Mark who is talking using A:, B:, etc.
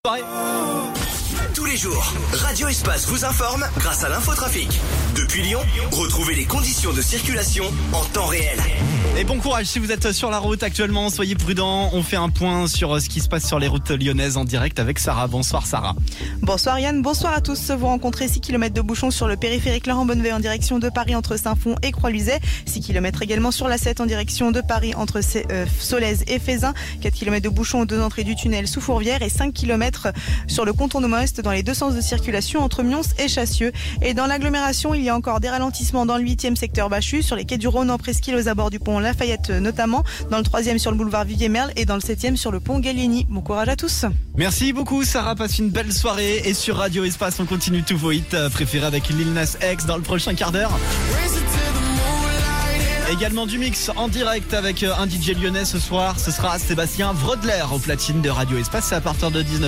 A: Pareil.
B: Tous les jours, Radio Espace vous informe grâce à l'infotrafic. Depuis Lyon, retrouvez les conditions de circulation en temps réel.
A: Et bon courage si vous êtes sur la route actuellement, soyez prudents. On fait un point sur ce qui se passe sur les routes lyonnaises en direct avec Sarah. Bonsoir Sarah.
C: Bonsoir Yann, bonsoir à tous. Vous rencontrez 6 km de bouchons sur le périphérique Laurent Bonnevet en direction de Paris entre Saint-Fond et Croix-Luzet. 6 km également sur la 7 en direction de Paris entre Solèze et Fézin. 4 km de bouchons aux deux entrées du tunnel sous Fourvière et 5 km sur le contournement est dans les deux sens de circulation entre Mions et Chassieux. Et dans l'agglomération, il y a encore des ralentissements dans le 8e secteur Bachus, sur les quais du Rhône en presqu'île aux abords du pont Lafayette notamment, dans le 3e sur le boulevard Vivier-Merle et dans le 7e sur le pont Gallieni. Bon courage à tous.
A: Merci beaucoup Sarah, passe une belle soirée. Et sur Radio Espace, on continue tous vos hits préférés avec Lil Nas X dans le prochain quart d'heure. Également du mix en direct avec un DJ lyonnais ce soir. Ce sera Sébastien Vrodler au platine de Radio Espace. C'est à partir de 19h.